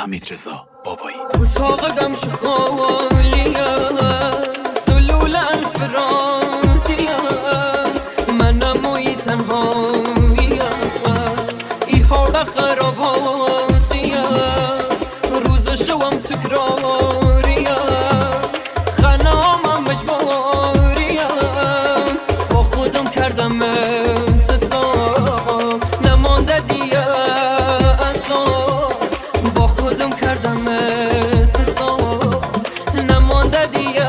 حمیدرضا بابایی. اتاق گم خالیه سلول الفرادیه منم وی تنهاییه ای حال خراباتیه روز شوم تکراریه خنامم مجبوریه با خودم کردم انتصاب نمانده دیگه اصاب با خودم کردم انتصاب نمانده دیگه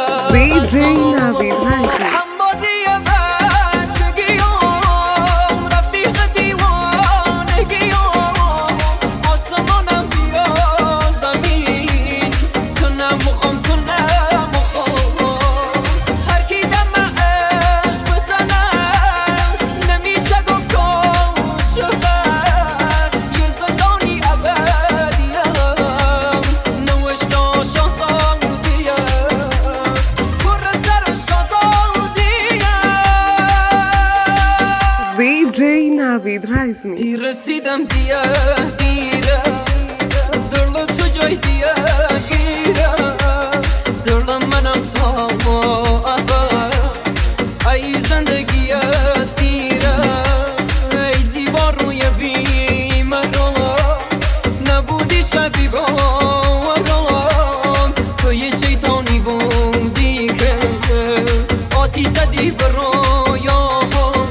نوید رزمی رسیدم دیگه دیره دل تو جای دیگه گیره دل منم تا ای زندگی سیره ای زیبا روی بیمرو نبودی شبی بارم تو یه شیطانی بودی که آتی زدی برای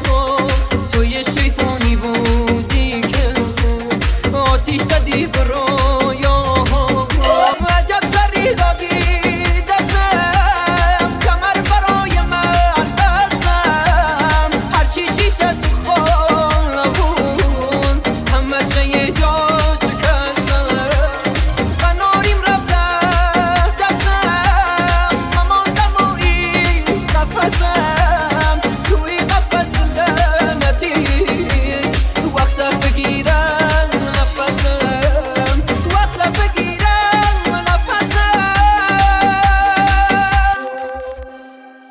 تو یه شیطانی بودی که آتی زدی برای